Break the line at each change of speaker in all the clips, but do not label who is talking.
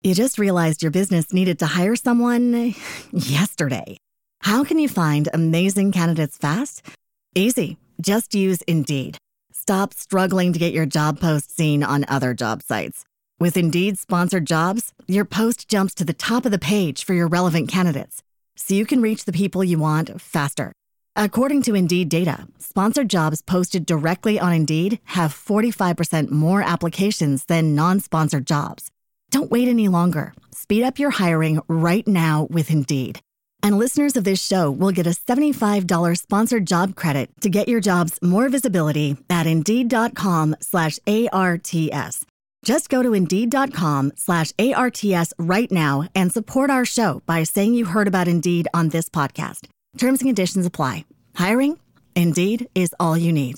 You just realized your business needed to hire someone yesterday. How can you find amazing candidates fast? Easy. Just use Indeed. Stop struggling to get your job post seen on other job sites. With Indeed sponsored jobs, your post jumps to the top of the page for your relevant candidates, so you can reach the people you want faster. According to Indeed data, sponsored jobs posted directly on Indeed have 45% more applications than non-sponsored jobs. Don't wait any longer. Speed up your hiring right now with Indeed. And listeners of this show will get a $75 sponsored job credit to get your jobs more visibility at Indeed.com/ARTS. Just go to Indeed.com/ARTS right now and support our show by saying you heard about Indeed on this podcast. Terms and conditions apply. Hiring? Indeed is all you need.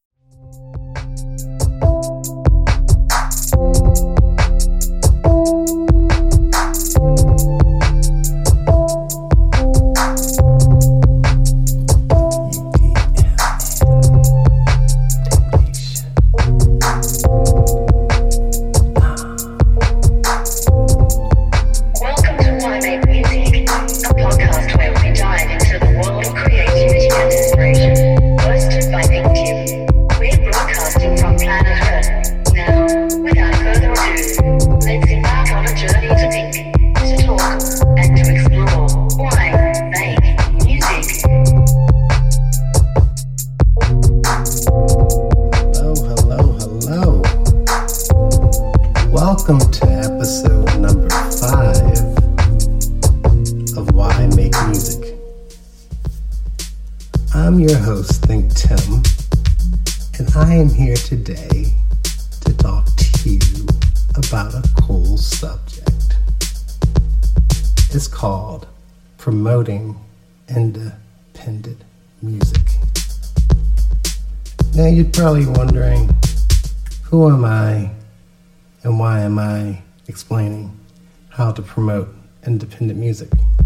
Welcome to episode number 5 of Why Make Music. I'm your host, Think Tim, and I am here today to talk to you about a cool subject. It's called promoting independent music. Now you're probably wondering, who am I? And why am I explaining how to promote independent music?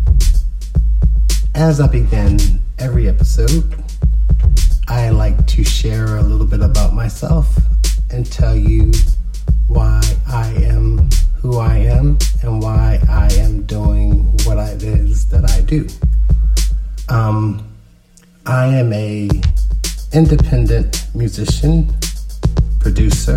As I begin every episode, I like to share a little bit about myself and tell you why I am who I am and why I am doing what it is that I do. I am a independent musician, producer,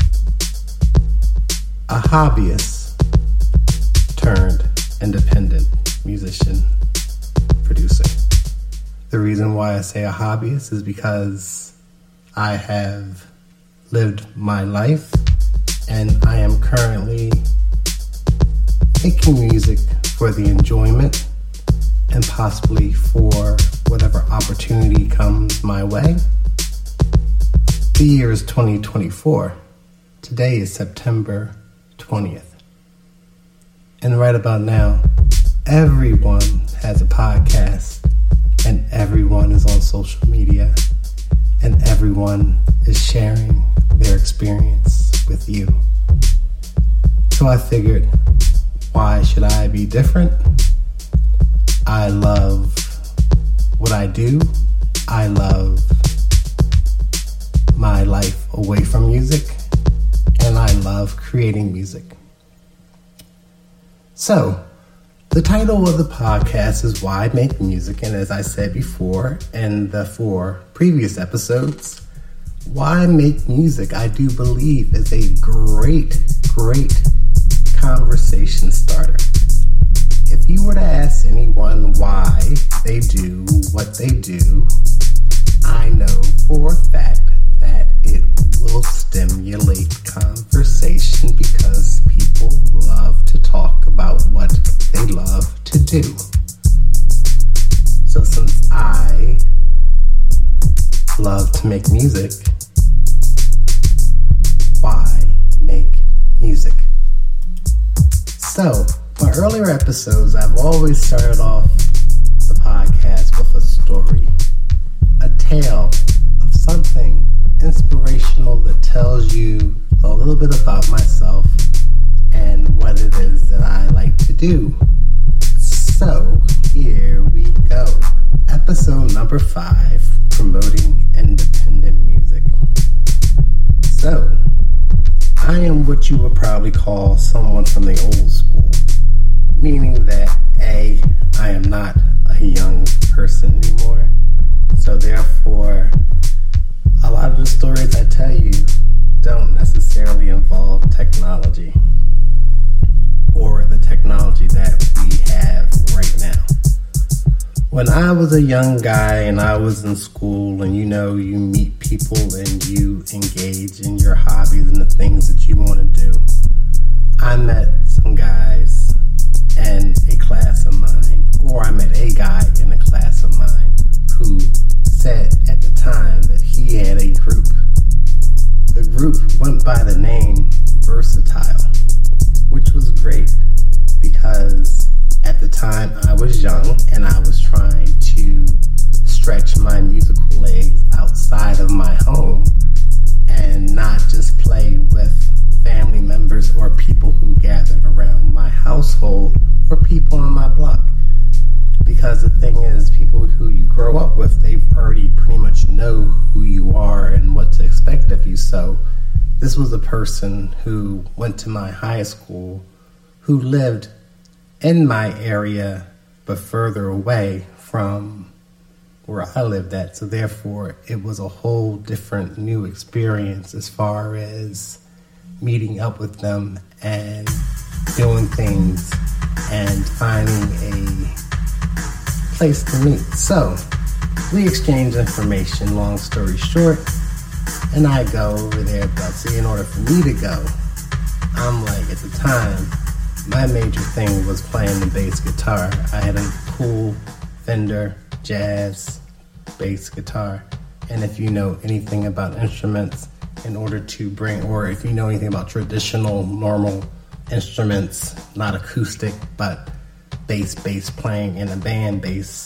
a hobbyist turned independent musician, producer. The reason why I say a hobbyist is because I have lived my life and I am currently making music for the enjoyment and possibly for whatever opportunity comes my way. The year is 2024. Today is September 20th. And right about now, everyone has a podcast and everyone is on social media and everyone is sharing their experience with you. So I figured, why should I be different? I love what I do. I love my life away from music. And I love creating music. So, the title of the podcast is Why Make Music, and as I said before in the 4 previous episodes, why make music, I do believe, is a great conversation starter. If you were to ask anyone why they do what they do, I know for a fact that it will stimulate conversation because people love to talk about what they love to do. So since I love to make music, why make music? So, my earlier episodes, I've always started off the podcast with a story, a tale of something inspirational that tells you a little bit about myself and what it is that I like to do. So here we go. Episode number 5, promoting independent music. So I am what you would probably call someone from the old school, meaning that A, I am not a young person anymore, so therefore a lot of the stories I tell you don't necessarily involve technology or the technology that we have right now. When I was a young guy and I was in school and you meet people and you engage in your hobbies and the things that you want to do, I met some guys in a class of mine, or I met a guy in a class of mine who said at the time that he had a group. The group went by the name Versatile, which was great because at the time I was young and I was trying to stretch my musical legs outside of my home and not just play with family members or people who gathered around my household or people on my block. Because the thing is, people who you grow up with, they already pretty much know who you are and what to expect of you. So this was a person who went to my high school, who lived in my area, but further away from where I lived at. So therefore, it was a whole different new experience as far as meeting up with them and doing things and finding a place to meet. So we exchange information, long story short, and I go over there. But see, in order for me to go, I'm like, at the time, my major thing was playing the bass guitar. I had a cool Fender Jazz bass guitar. And if you know anything about instruments, in order to bring, or if you know anything about traditional, normal instruments, not acoustic, but bass playing in a band bass,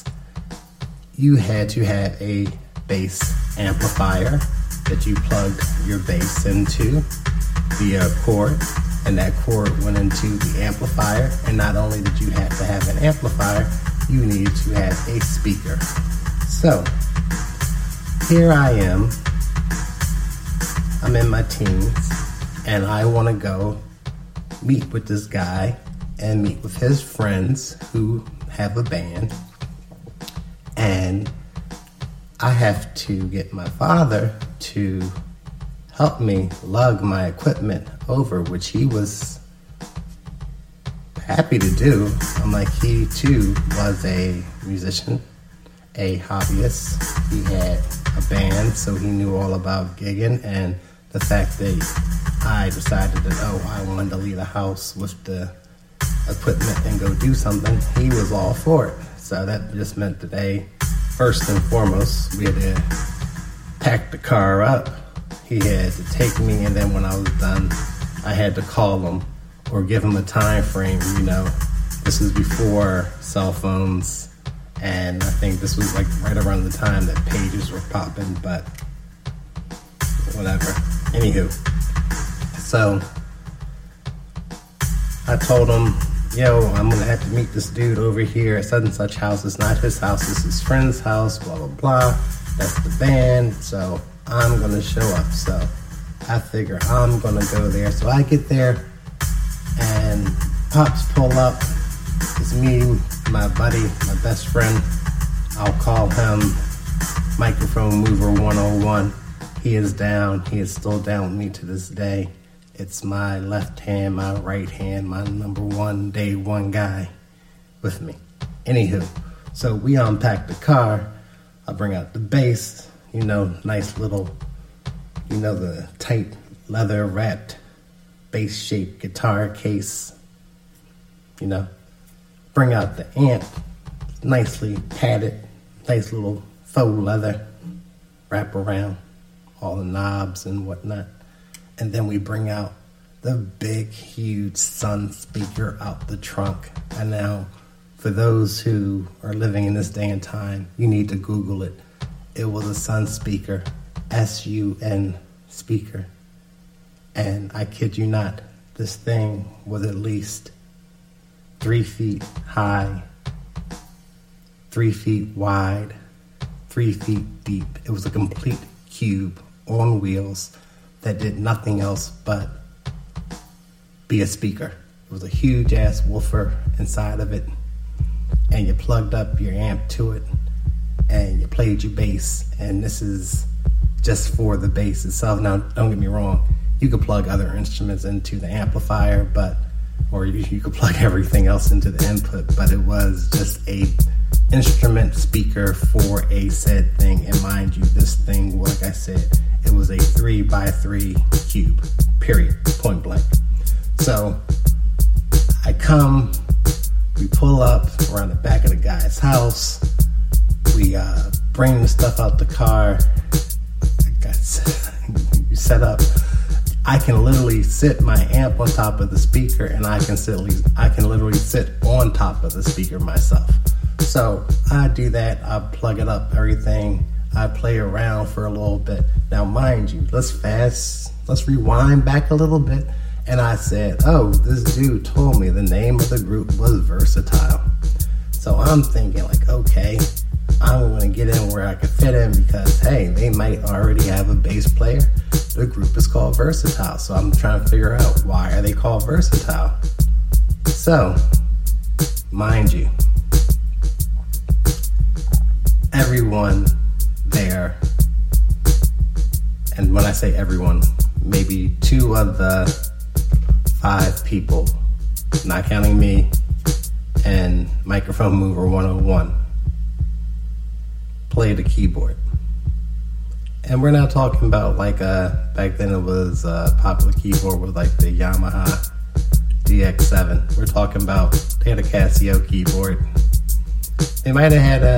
you had to have a bass amplifier that you plugged your bass into via a cord, and that cord went into the amplifier. And not only did you have to have an amplifier, you needed to have a speaker. So here I am, I'm in my teens, and I want to go meet with this guy and meet with his friends who have a band. And I have to get my father to help me lug my equipment over, which he was happy to do. I'm like, he too was a musician, a hobbyist. He had a band, so he knew all about gigging. And the fact that I decided that, I wanted to leave the house with the equipment and go do something, he was all for it. So that just meant that first and foremost, we had to pack the car up. He had to take me, and then when I was done, I had to call him or give him a time frame. This is before cell phones, and I think this was like right around the time that pages were popping, but whatever. Anywho, so I told him, I'm gonna have to meet this dude over here at such and such house. It's not his house, it's his friend's house, blah, blah, blah. That's the band, so I'm gonna show up. So I figure I'm gonna go there. So I get there, and Pops pull up. It's me, my buddy, my best friend. I'll call him Microphone Mover 101. He is down. He is still down with me to this day. It's my left hand, my right hand, my number one, day one guy with me. Anywho, so we unpack the car. I bring out the bass, nice little, the tight leather wrapped bass shaped guitar case. Bring out the amp, nicely padded, nice little faux leather, wrap around all the knobs and whatnot. And then we bring out the big, huge Sun speaker out the trunk. And now, for those who are living in this day and time, you need to Google it. It was a Sun speaker, S-U-N speaker. And I kid you not, this thing was at least 3 feet high, 3 feet wide, 3 feet deep. It was a complete cube on wheels that did nothing else but be a speaker. It was a huge ass woofer inside of it, and you plugged up your amp to it, and you played your bass. And this is just for the bass itself. Now, don't get me wrong, you could plug other instruments into the amplifier, or you could plug everything else into the input, but it was just a instrument speaker for a said thing. And mind you, this thing, like I said, it was a 3x3 cube, period, point blank. So we pull up around the back of the guy's house, we bring the stuff out the car, you set up. I can literally sit my amp on top of the speaker, and I can literally sit on top of the speaker myself. So I do that, I plug it up, everything, I play around for a little bit. Now mind you, let's rewind back a little bit. And I said, oh, this dude told me the name of the group was Versatile. So I'm thinking like, okay, I'm going to get in where I can fit in because, hey, they might already have a bass player. The group is called Versatile. So I'm trying to figure out, why are they called Versatile? So, mind you, everyone there, and when I say everyone, maybe 2 of the 5 people, not counting me and Microphone Mover 101, play the keyboard. And we're not talking about like back then it was a popular keyboard with like the Yamaha DX7. We're talking about, they had a Casio keyboard. They might have had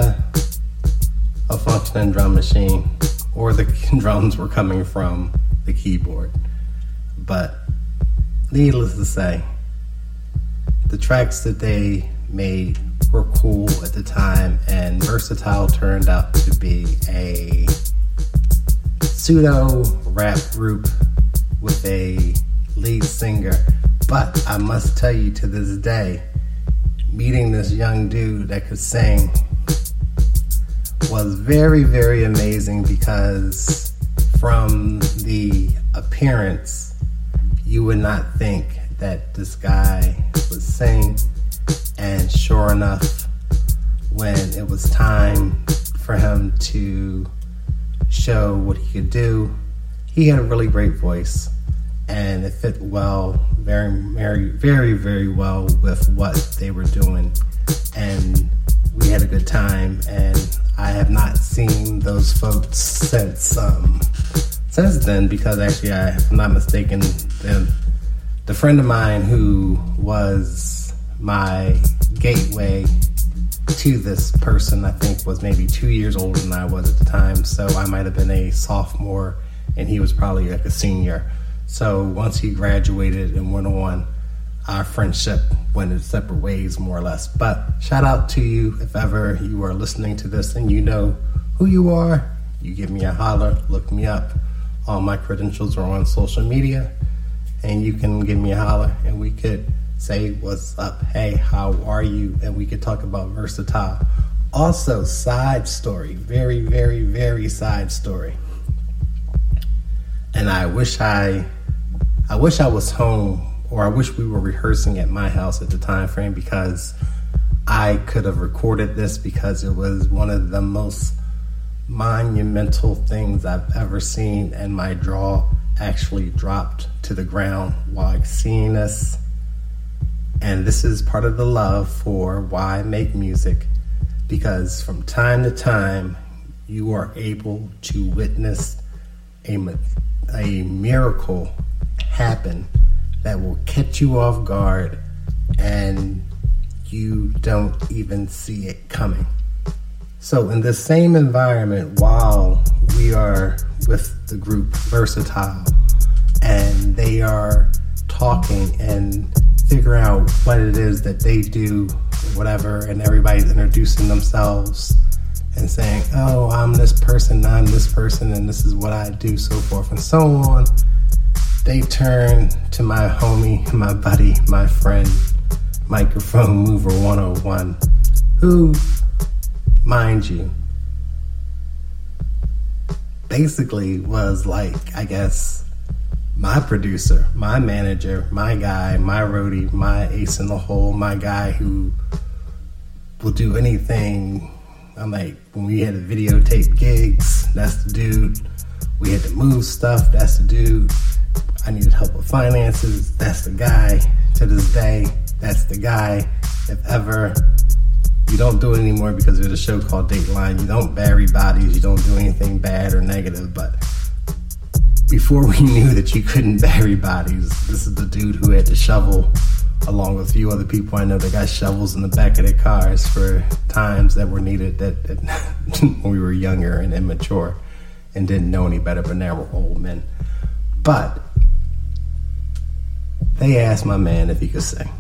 a functioning drum machine, or the drums were coming from the keyboard. But needless to say, the tracks that they made were cool at the time, and Versatile turned out to be a pseudo rap group with a lead singer. But I must tell you, to this day, meeting this young dude that could sing was very, very amazing, because from the appearance, you would not think that this guy would sing. And sure enough, when it was time for him to show what he could do, he had a really great voice, and it fit well, very, very, very, very well with what they were doing. And we had a good time, and I have not seen those folks since then, because actually, if I'm not mistaken, the friend of mine who was my gateway to this person, I think, was maybe 2 years older than I was at the time. So I might have been a sophomore, and he was probably like a senior. So once he graduated and went on, our friendship went in separate ways, more or less. But shout out to you if ever you are listening to this and you know who you are. You give me a holler, look me up. All my credentials are on social media, and you can give me a holler, and we could say what's up, hey, how are you, and we could talk about Versatile. Also, side story, very, very, very side story. And I wish I was home, or I wish we were rehearsing at my house at the time frame, because I could have recorded this, because it was one of the most monumental things I've ever seen, and my jaw actually dropped to the ground while seeing this. And this is part of the love for why I make music, because from time to time you are able to witness a miracle happen that will catch you off guard, and you don't even see it coming. So in the same environment, while we are with the group Versatile, and they are talking and figuring out what it is that they do, whatever, and everybody's introducing themselves and saying, oh, I'm this person, and this is what I do, so forth and so on, they turn to my homie, my buddy, my friend, Microphone Mover 101, who, mind you, basically was like, I guess, my producer, my manager, my guy, my roadie, my ace in the hole, my guy who will do anything. I'm like, when we had to videotape gigs, that's the dude. We had to move stuff, that's the dude. I needed help with finances, that's the guy. To this day, that's the guy. If ever you don't do it anymore because there's a show called Dateline, you don't bury bodies, you don't do anything bad or negative, but before we knew that you couldn't bury bodies, this is the dude who had to shovel, along with a few other people I know that got shovels in the back of their cars for times that were needed that when we were younger and immature and didn't know any better, but now we're old men. But they asked my man if he could sing.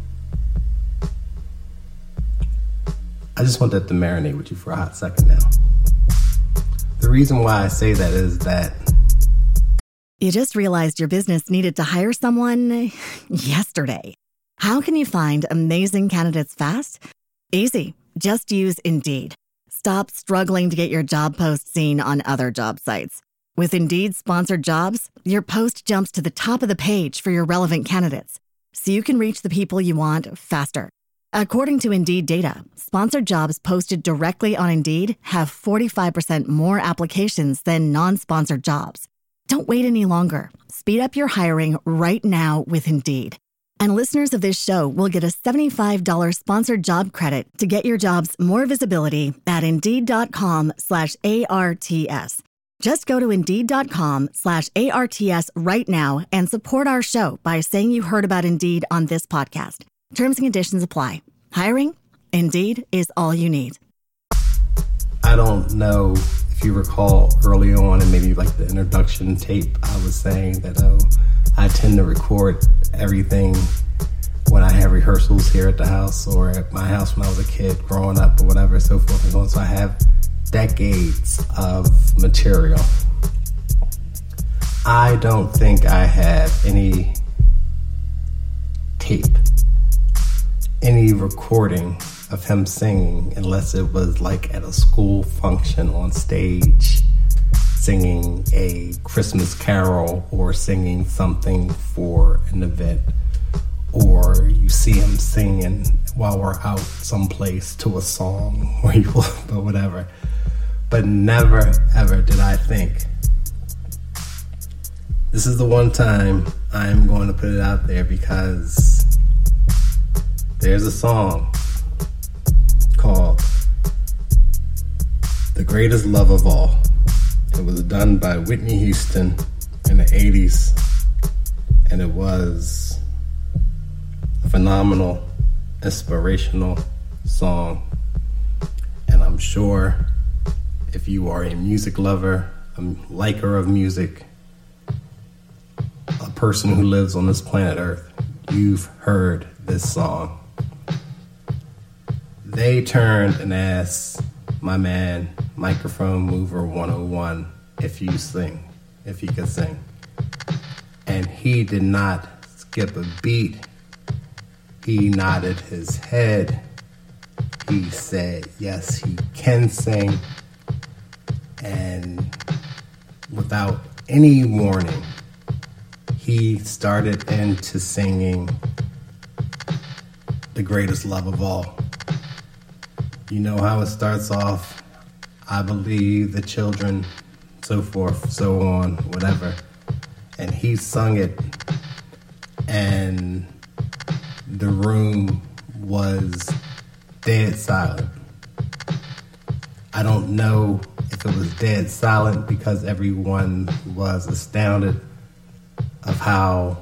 I just want that to marinate with you for a hot second now. The reason why I say that is that
you just realized your business needed to hire someone yesterday. How can you find amazing candidates fast? Easy. Just use Indeed. Stop struggling to get your job post seen on other job sites. With Indeed sponsored jobs, your post jumps to the top of the page for your relevant candidates, so you can reach the people you want faster. According to Indeed data, sponsored jobs posted directly on Indeed have 45% more applications than non-sponsored jobs. Don't wait any longer. Speed up your hiring right now with Indeed. And listeners of this show will get a $75 sponsored job credit to get your jobs more visibility at Indeed.com/ARTS. Just go to Indeed.com/ARTS right now and support our show by saying you heard about Indeed on this podcast. Terms and conditions apply. Hiring? Indeed is all you need.
I don't know if you recall early on and maybe like the introduction tape, I was saying that I tend to record everything when I have rehearsals here at the house or at my house when I was a kid growing up or whatever, so forth and so on. So I have decades of material. I don't think I have any tape, any recording of him singing unless it was like at a school function on stage, singing a Christmas carol or singing something for an event, or you see him singing while we're out someplace to a song or whatever. But never ever did I think, this is the one time I'm going to put it out there, because there's a song called The Greatest Love of All. It was done by Whitney Houston in the 80s, and it was a phenomenal, inspirational song. And I'm sure if you are a music lover, a liker of music, a person who lives on this planet Earth, you've heard this song. They turned and asked my man, Microphone Mover 101, if he could sing. And he did not skip a beat. He nodded his head. He said, yes, he can sing. And without any warning, he started into singing The Greatest Love of All. You know how it starts off, I believe the children, so forth, so on, whatever. And he sung it, and the room was dead silent. I don't know if it was dead silent because everyone was astounded of how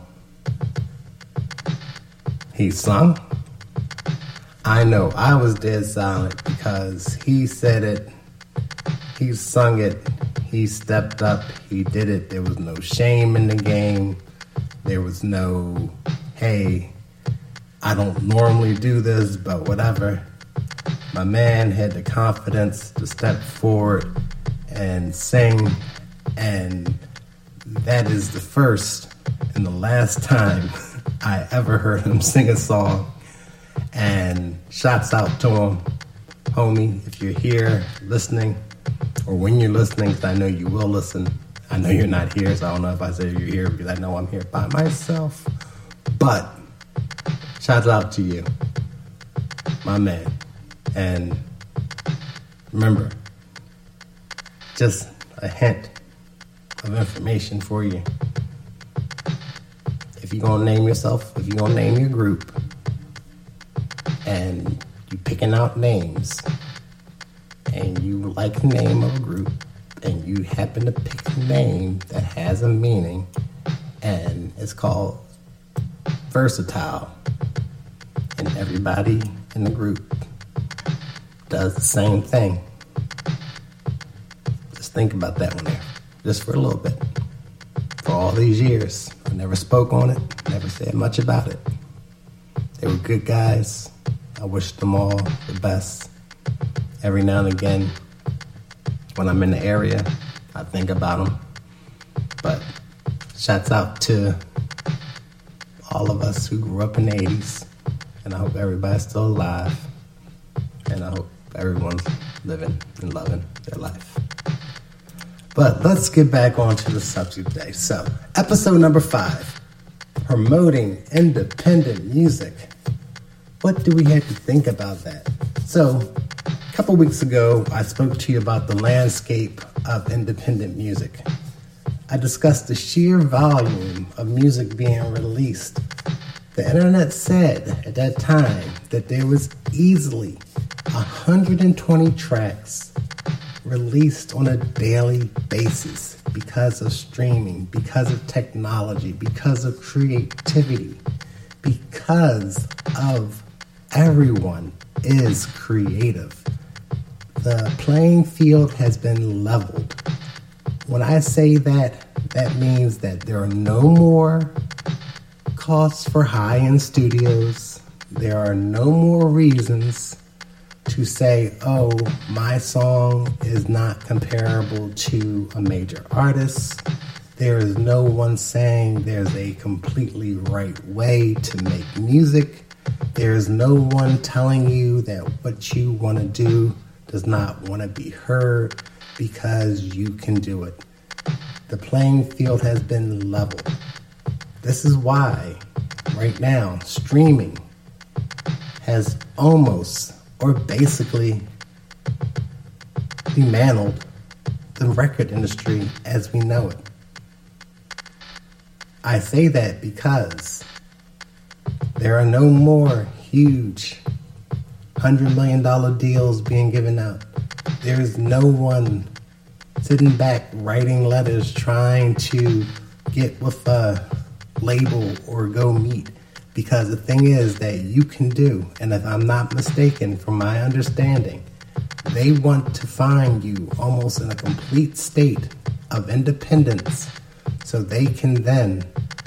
he sung. I know I was dead silent because he said it, he sung it, he stepped up, he did it. There was no shame in the game. There was no, hey, I don't normally do this, but whatever. My man had the confidence to step forward and sing, and that is the first and the last time I ever heard him sing a song. And shouts out to him, homie, if you're here listening, or when you're listening, because I know you will listen, I know you're not here, so I don't know if I say you're here because I know I'm here by myself. But shout out to you, my man. And remember, just a hint of information for you. If you're going to name yourself, if you're going to name your group, and you picking out names, and you like the name of a group, and you happen to pick a name that has a meaning, and it's called Versatile, and everybody in the group does the same thing. Just think about that one there, just for a little bit. For all these years, I never spoke on it, never said much about it. They were good guys. I wish them all the best. Every now and again, when I'm in the area, I think about them. But shouts out to all of us who grew up in the 80s. And I hope everybody's still alive. And I hope everyone's living and loving their life. But let's get back onto the subject today. So, episode number 5, promoting independent music. What do we have to think about that? So, a couple weeks ago, I spoke to you about the landscape of independent music. I discussed the sheer volume of music being released. The internet said at that time that there was easily 120 tracks released on a daily basis because of streaming, because of technology, because of creativity, because of everyone is creative. The playing field has been leveled. When I say that, that means that there are no more costs for high-end studios. There are no more reasons to say, oh, my song is not comparable to a major artist. There is no one saying there's a completely right way to make music. There's no one telling you that what you want to do does not want to be heard because you can do it. The playing field has been leveled. This is why, right now, streaming has almost or basically dismantled the record industry as we know it. I say that because there are no more huge $100 million deals being given out. There is no one sitting back writing letters trying to get with a label or go meet. Because the thing is that you can do, and if I'm not mistaken from my understanding, they want to find you almost in a complete state of independence so they can then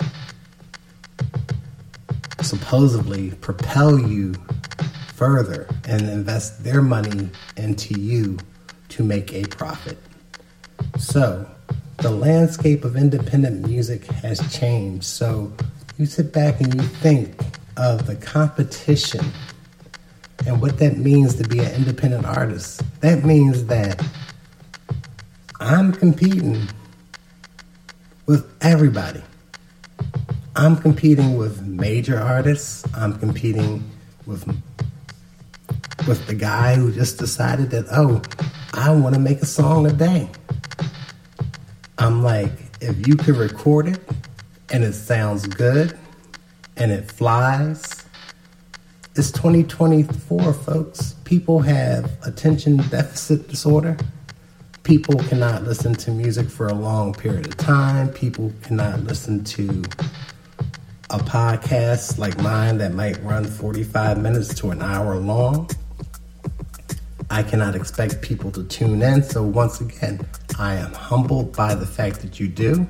supposedly propel you further and invest their money into you to make a profit. So the landscape of independent music has changed. So you sit back and you think of the competition and what that means to be an independent artist. That means that I'm competing with everybody. I'm competing with major artists. I'm competing with the guy who just decided that, oh, I want to make a song a day. I'm like, if you could record it and it sounds good and it flies, it's 2024, folks. People have attention deficit disorder. People cannot listen to music for a long period of time. People cannot listen to a podcast like mine that might run 45 minutes to an hour long. I cannot expect people to tune in. So once again, I am humbled by the fact that you do.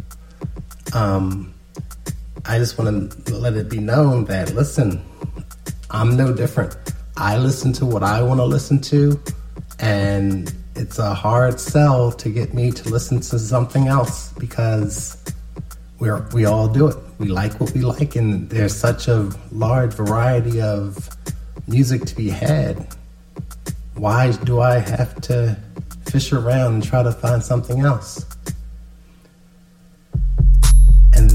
I just want to let it be known that, listen, I'm no different. I listen to what I want to listen to, and it's a hard sell to get me to listen to something else because we all do it. We like what we like, and there's such a large variety of music to be had. Why do I have to fish around and try to find something else?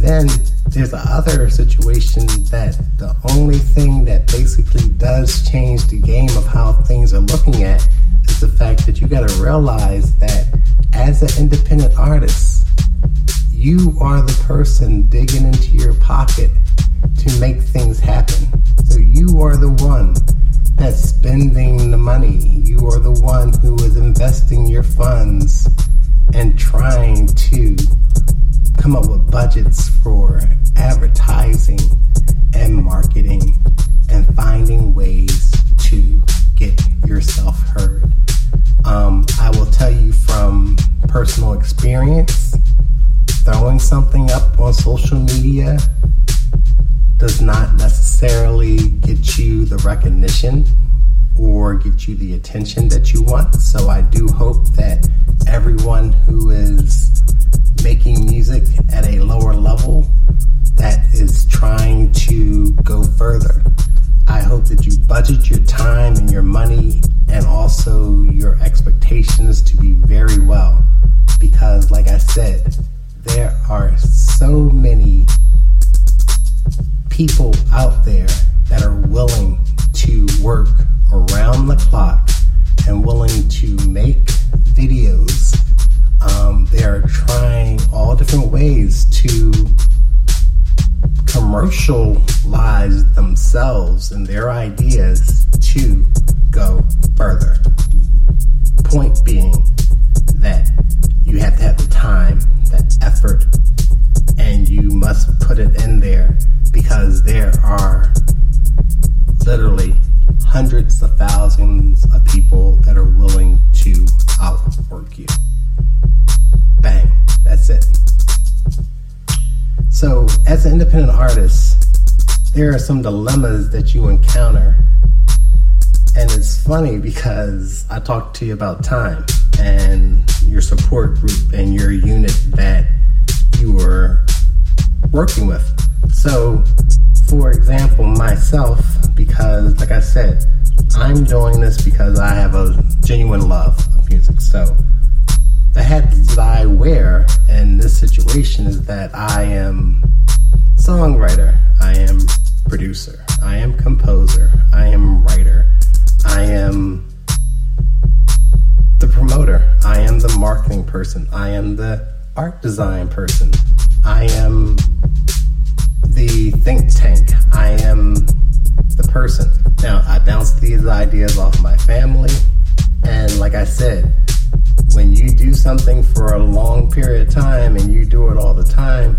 then there's the other situation that the only thing that basically does change the game of how things are looking at is the fact that you got to realize that as an independent artist, you are the person digging into your pocket to make things happen. So you are the one that's spending the money. You are the one who is investing your funds and trying to come up with budgets for advertising and marketing and finding ways to get yourself heard. I will tell you from personal experience, throwing something up on social media does not necessarily get you the recognition or get you the attention that you want. So I do hope that everyone who is making music at a lower level that is trying to go further, I hope that you budget your time and your money and also your expectations to be very well. Because like I said, there are so many people out there that are willing to work around the clock and willing to make videos. They are trying all different ways to commercialize themselves and their ideas to go further. Point being that you have to have the time, that effort, and you must put it in there because there are literally hundreds of thousands of people that are willing to outwork you. Bang, that's it. So as an independent artist, there are some dilemmas that you encounter. And it's funny because I talked to you about time and your support group and your unit that you were working with. So, for example, myself, because like I said, I'm doing this because I have a genuine love of music. So the hats that I wear in this situation is that I am songwriter, I am producer, I am composer, I am writer, I am the promoter, I am the marketing person, I am the art design person, I am the think tank, I am the person. Now, I bounce these ideas off my family, and like I said, when you do something for a long period of time and you do it all the time,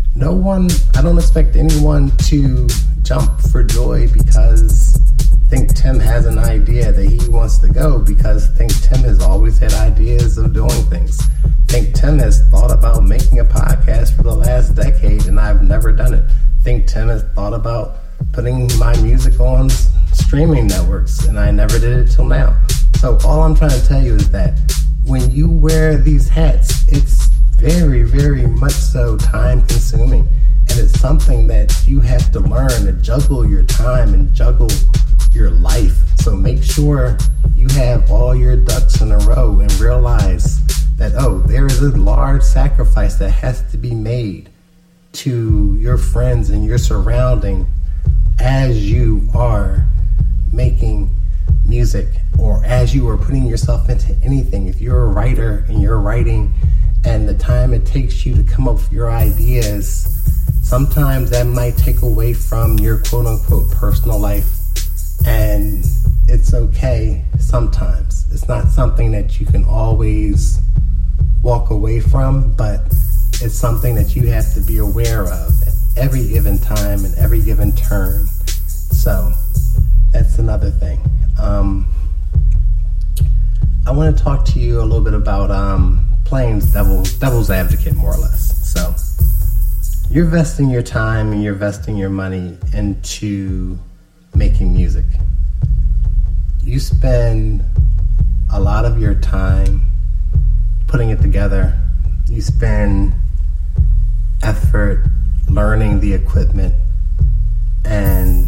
I don't expect anyone to jump for joy because Think Tim has an idea that he wants to go, because Think Tim has always had ideas of doing things. Think Tim has thought about making a podcast for the last decade and I've never done it. Think Tim has thought about putting my music on streaming networks and I never did it till now. So all I'm trying to tell you is that when you wear these hats, it's very, very much so time consuming. And it's something that you have to learn to juggle your time and juggle your life. So make sure you have all your ducks in a row and realize that, there is a large sacrifice that has to be made to your friends and your surrounding as you are making music or as you are putting yourself into anything. If you're a writer and you're writing and the time it takes you to come up with your ideas, sometimes that might take away from your quote-unquote personal life, and it's okay sometimes. It's not something that you can always walk away from, but it's something that you have to be aware of at every given time and every given turn. So that's another thing. I want to talk to you a little bit about playing devil's advocate, more or less. So you're investing your time and you're investing your money into making music. You spend a lot of your time putting it together. You spend effort learning the equipment, and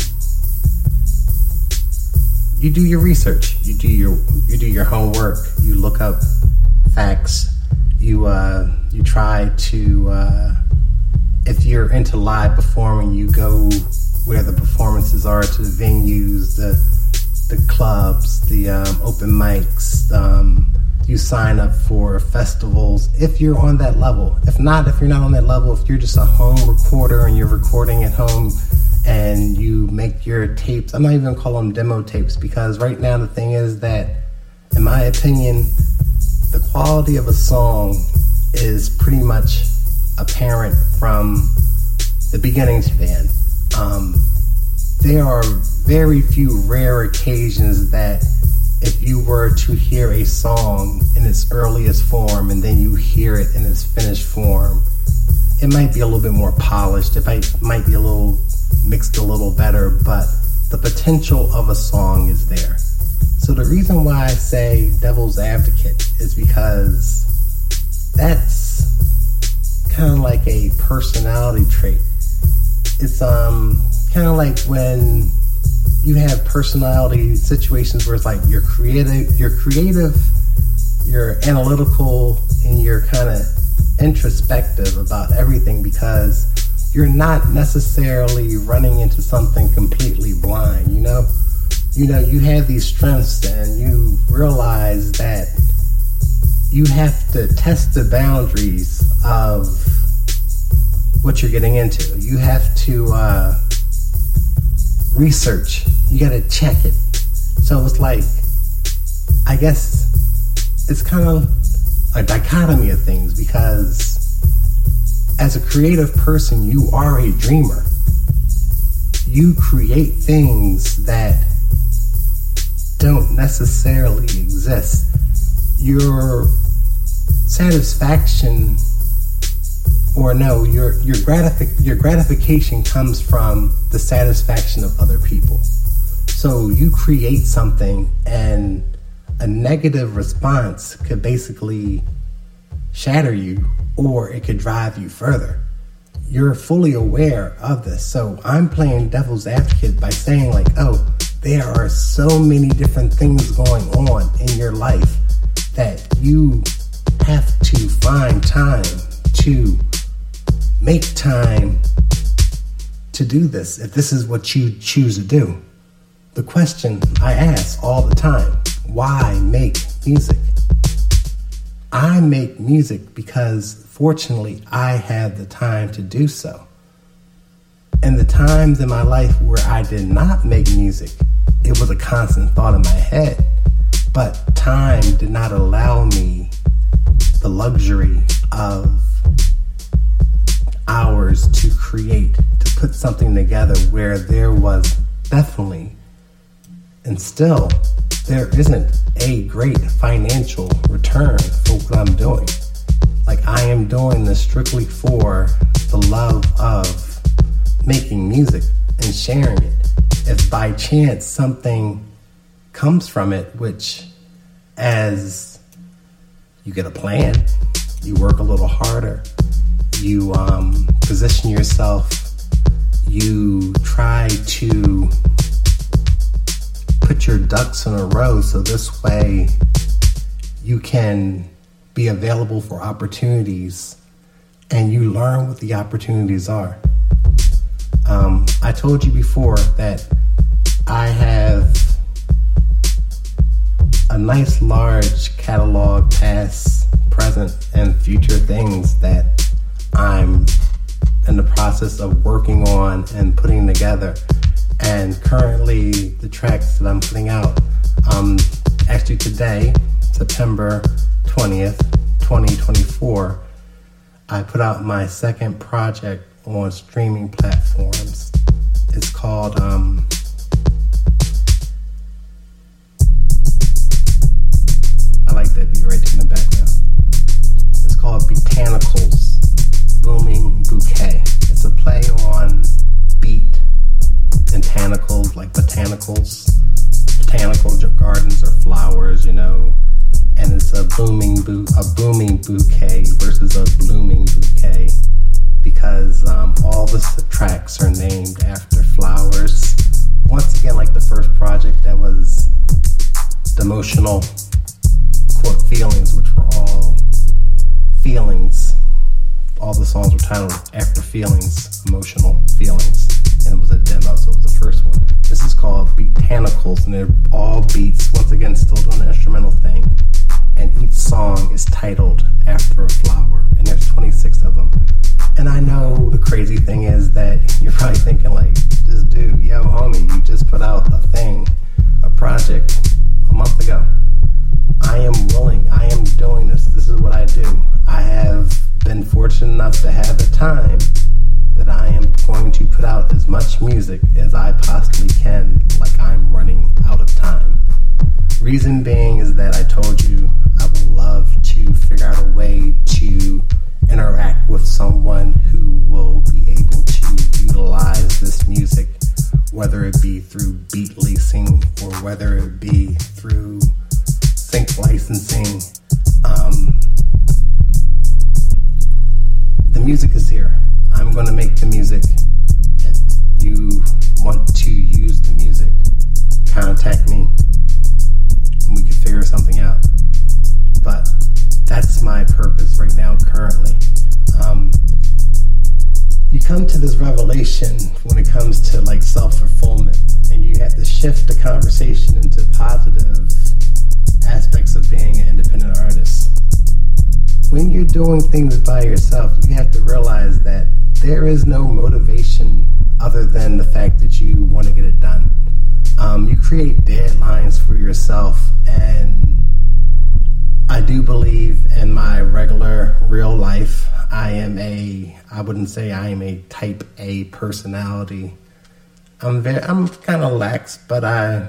you do your research. You do your homework. You look up facts. You try to if you're into live performing, you go where the performances are, to the venues, the clubs, the open mics. You sign up for festivals if you're on that level. If not, if you're not on that level, if you're just a home recorder and you're recording at home and you make your tapes, I'm not even gonna call them demo tapes, because right now the thing is that, in my opinion, the quality of a song is pretty much apparent from the beginning to the end. There are very few rare occasions that if you were to hear a song in its earliest form and then you hear it in its finished form, it might be a little bit more polished, it might be a little mixed a little better, but the potential of a song is there. So the reason why I say devil's advocate is because that's kind of like a personality trait. It's kind of like when you have personality situations where it's like you're creative, you're analytical, and you're kind of introspective about everything, because you're not necessarily running into something completely blind, you know, you have these strengths and you realize that you have to test the boundaries of what you're getting into. You have to research. You got to check it. So it's like, I guess it's kind of a dichotomy of things, because as a creative person, you are a dreamer. You create things that don't necessarily exist. Your satisfaction, or no, your gratification comes from the satisfaction of other people. So you create something, and a negative response could basically shatter you, or it could drive you further. You're fully aware of this. So I'm playing devil's advocate by saying, like, oh, there are so many different things going on in your life that you have to find time to make time to do this, if this is what you choose to do. The question I ask all the time, why make music? I make music because, fortunately, I have the time to do so. And the times in my life where I did not make music, it was a constant thought in my head. But time did not allow me the luxury of hours to create, to put something together where there was definitely, and still, there isn't a great financial return for what I'm doing. Like, I am doing this strictly for the love of making music and sharing it. If by chance something comes from it, which, as you get a plan, you work a little harder, you position yourself, you try to put your ducks in a row so this way you can be available for opportunities, and you learn what the opportunities are. I told you before that I have a nice large catalog, past, present, and future things that I'm in the process of working on and putting together. And currently the tracks that I'm putting out, actually today, September 20th, 2024, I put out my second project on streaming platforms. It's called, I like that beat right in the background. It's called Botanicals, Blooming Bouquet. It's a play on beat and botanicals, like botanicals. Botanical gardens or flowers, you know. And it's a booming bouquet versus a blooming bouquet, because all the tracks are named after flowers. Once again, like the first project, that was the emotional core feelings, which were all feelings, all all the songs were titled After Feelings, Emotional Feelings. And it was a demo, so it was the first one. This is called Beatanicals, and they're all beats, once again, still doing the instrumental thing. And each song is titled After a Flower, and there's 26 of them. And I know the crazy thing is that you're probably thinking like, this dude, yo, homie, you just put out a project a month ago. I am willing, I am doing this. This is what I do. I have been fortunate enough to have the time that I am going to put out as much music as I possibly can, like I'm running out of time. Reason being is that I told you I would love to figure out a way to interact with someone who will be able to utilize this music, whether it be through beat leasing or whether it be through sync licensing. The music is here. I'm going to make the music. If you want to use the music, contact me and we can figure something out. But that's my purpose right now, currently. You come to this revelation when it comes to like self-fulfillment, and you have to shift the conversation into positive aspects of being an independent artist. When you're doing things by yourself, you have to realize that there is no motivation other than the fact that you want to get it done. You create deadlines for yourself, and I do believe in my regular real life, I wouldn't say I am a type A personality. I'm kind of lax, but I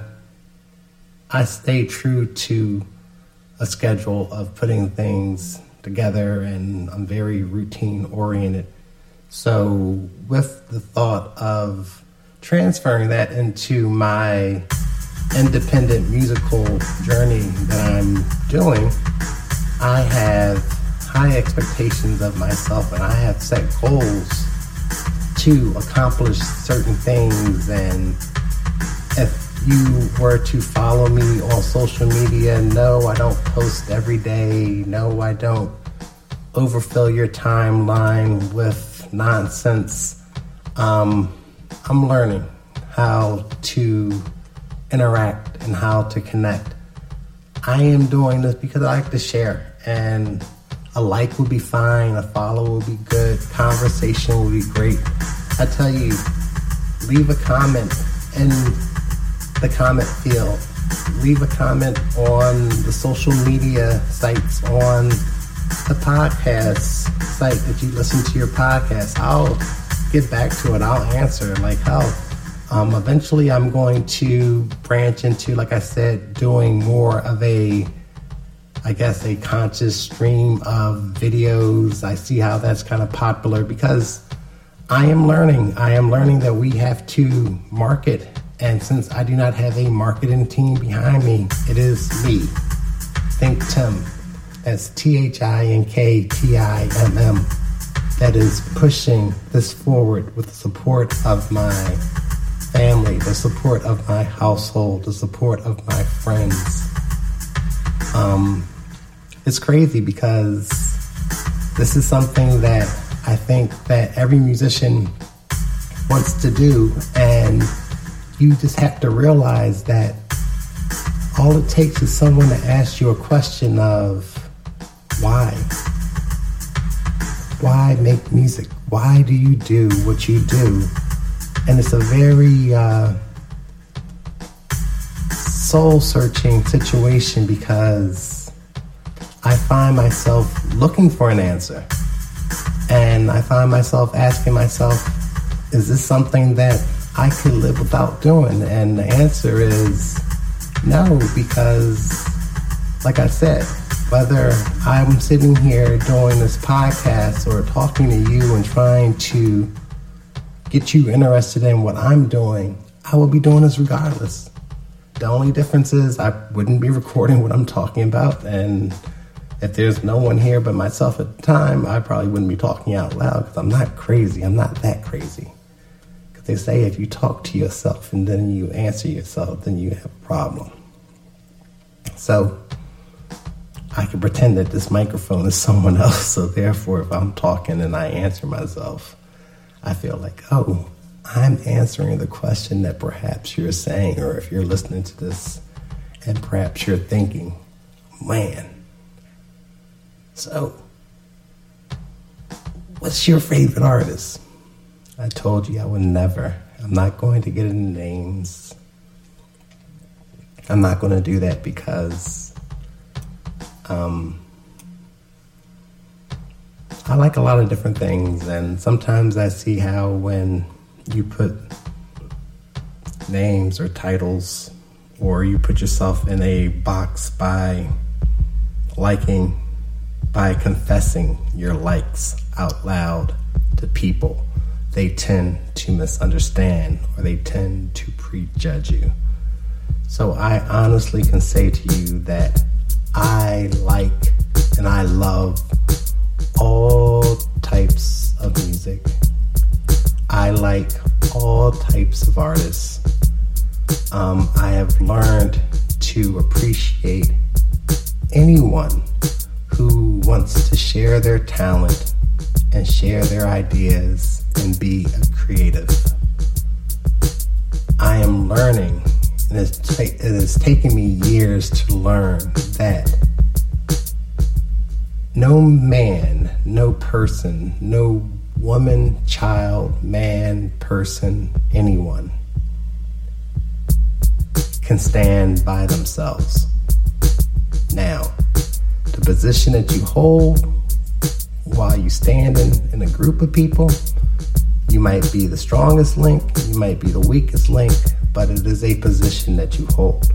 stay true to a schedule of putting things together, and I'm very routine oriented. So with the thought of transferring that into my independent musical journey that I'm doing, I have high expectations of myself, and I have set goals to accomplish certain things. And if you were to follow me on social media, no, I don't post every day. No, I don't overfill your timeline with nonsense. I'm learning how to interact and how to connect. I am doing this because I like to share, and a like would be fine, a follow would be good, conversation would be great. I tell you, leave a comment in the comment field. Leave a comment on the social media sites, on the podcast site that you listen to your podcast. I'll get back to it. I'll answer like hell. Eventually I'm going to branch into, like I said, doing more of a conscious stream of videos. I see how that's kind of popular because I am learning that we have to market. And since I do not have a marketing team behind me, it is me, Think Tim. That's ThinkTimm, that is pushing this forward with the support of my family, the support of my household, the support of my friends. It's crazy because this is something that I think that every musician wants to do, and you just have to realize that all it takes is someone to ask you a question of why? Why make music? Why do you do what you do? And it's a very soul-searching situation because I find myself looking for an answer. And I find myself asking myself, is this something that I could live without doing? And the answer is no, because like I said, whether I'm sitting here doing this podcast or talking to you and trying to get you interested in what I'm doing, I will be doing this regardless. The only difference is I wouldn't be recording what I'm talking about, and if there's no one here but myself at the time, I probably wouldn't be talking out loud because I'm not crazy. I'm not that crazy. Because they say if you talk to yourself and then you answer yourself, then you have a problem. So I can pretend that this microphone is someone else. So therefore, if I'm talking and I answer myself, I feel like, oh, I'm answering the question that perhaps you're saying, or if you're listening to this and perhaps you're thinking, man, so what's your favorite artist? I told you I would never. I'm not going to get into names. I'm not going to do that because I like a lot of different things, and sometimes I see how when you put names or titles, or you put yourself in a box by confessing your likes out loud to people, they tend to misunderstand, or they tend to prejudge you. So I honestly can say to you that I like and I love all types of music. I like all types of artists. I have learned to appreciate anyone who wants to share their talent and share their ideas and be a creative. I am learning, and it has taken me years to learn that no man, no person, no woman, child, man, person, anyone can stand by themselves. Now, the position that you hold while you stand in a group of people, you might be the strongest link, you might be the weakest link, but it is a position that you hold.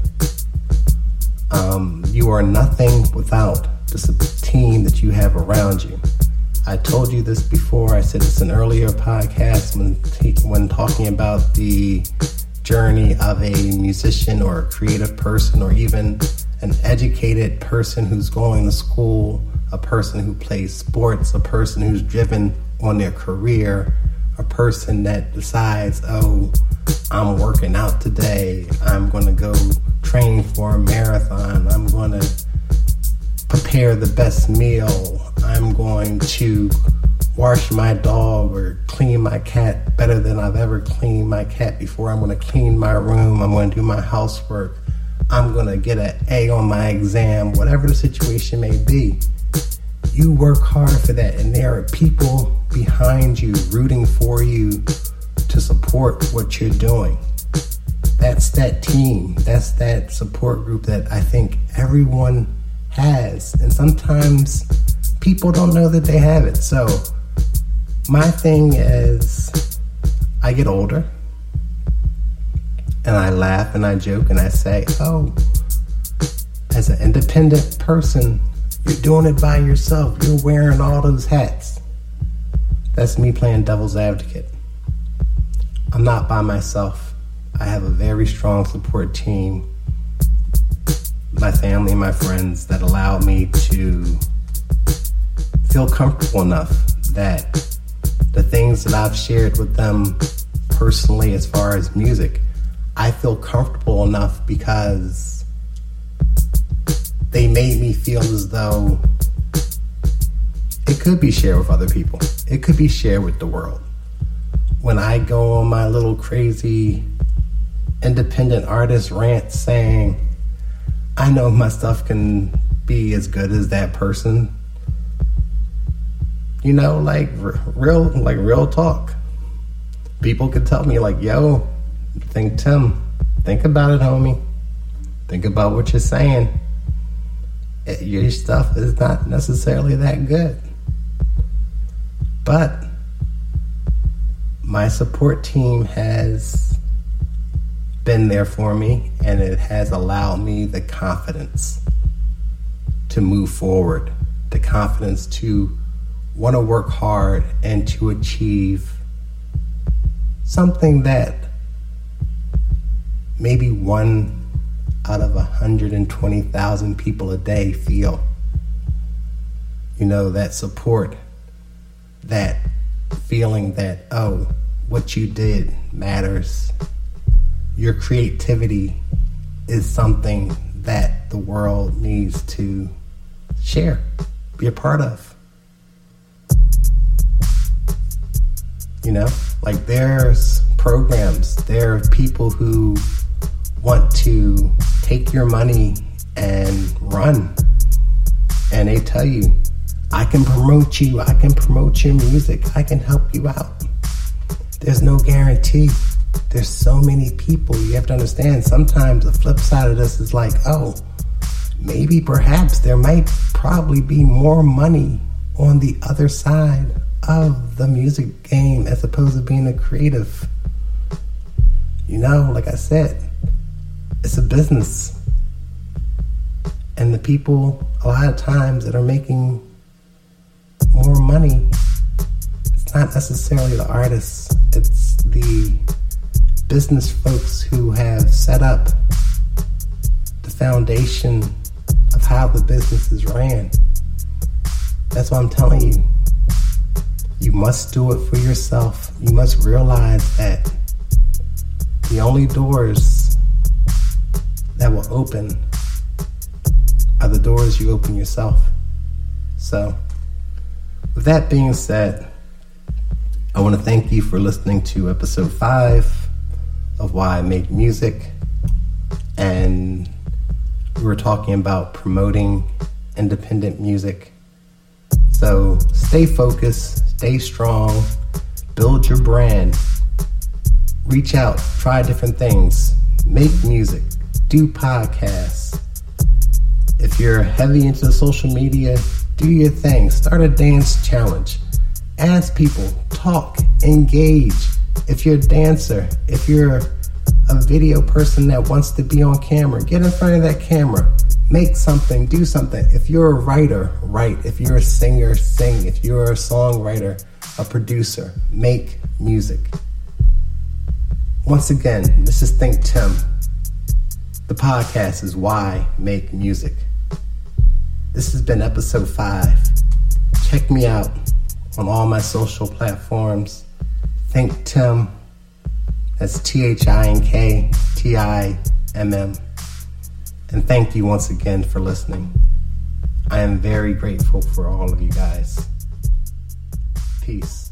You are nothing without the team that you have around you. I told you this before. I said this in earlier podcasts when talking about the journey of a musician or a creative person, or even an educated person who's going to school, a person who plays sports, a person who's driven on their career, a person that decides, oh, I'm working out today, I'm going to go train for a marathon, I'm going to prepare the best meal, I'm going to wash my dog or clean my cat better than I've ever cleaned my cat before, I'm going to clean my room, I'm going to do my housework, I'm going to get an A on my exam, whatever the situation may be. You work hard for that, and there are people behind you rooting for you to support what you're doing. That's that team. That's that support group that I think everyone has. And sometimes people don't know that they have it. So my thing is, I get older and I laugh and I joke and I say, oh, as an independent person, you're doing it by yourself. You're wearing all those hats. That's me playing devil's advocate. I'm not by myself. I have a very strong support team, my family and my friends, that allow me to feel comfortable enough that the things that I've shared with them personally as far as music, I feel comfortable enough because they made me feel as though it could be shared with other people. It could be shared with the world. When I go on my little crazy independent artist rant saying, I know my stuff can be as good as that person, you know, like real talk. People could tell me like, yo, Tim, think about it, homie. Think about what you're saying. Your stuff is not necessarily that good. But my support team has been there for me, and it has allowed me the confidence to move forward, the confidence to want to work hard and to achieve something that maybe one out of 120,000 people a day feel. You know, that support, that feeling that, oh, what you did matters. Your creativity is something that the world needs to share, be a part of. You know, like there's programs, there are people who want to take your money and run. And they tell you, I can promote you, I can promote your music, I can help you out. There's no guarantee. There's so many people. You have to understand, sometimes the flip side of this is like, oh, maybe perhaps there might probably be more money on the other side of the music game as opposed to being a creative. You know, like I said, it's a business. And the people, a lot of times, that are making more money, it's not necessarily the artists, it's the business folks who have set up the foundation of how the business is ran. That's why I'm telling you, you must do it for yourself. You must realize that the only doors that will open are the doors you open yourself. So, with that being said, I want to thank you for listening to episode 5 of Why I Make Music. And we were talking about promoting independent music. So stay focused, stay strong, build your brand, reach out, try different things, make music, do podcasts. If you're heavy into social media, do your thing, start a dance challenge, ask people, talk, engage. If you're a dancer, if you're a video person that wants to be on camera, get in front of that camera. Make something, do something. If you're a writer, write. If you're a singer, sing. If you're a songwriter, a producer, make music. Once again, this is Think Tim. The podcast is Why Make Music. This has been episode 5. Check me out on all my social platforms. Think Tim. That's ThinkTimm. And thank you once again for listening. I am very grateful for all of you guys. Peace.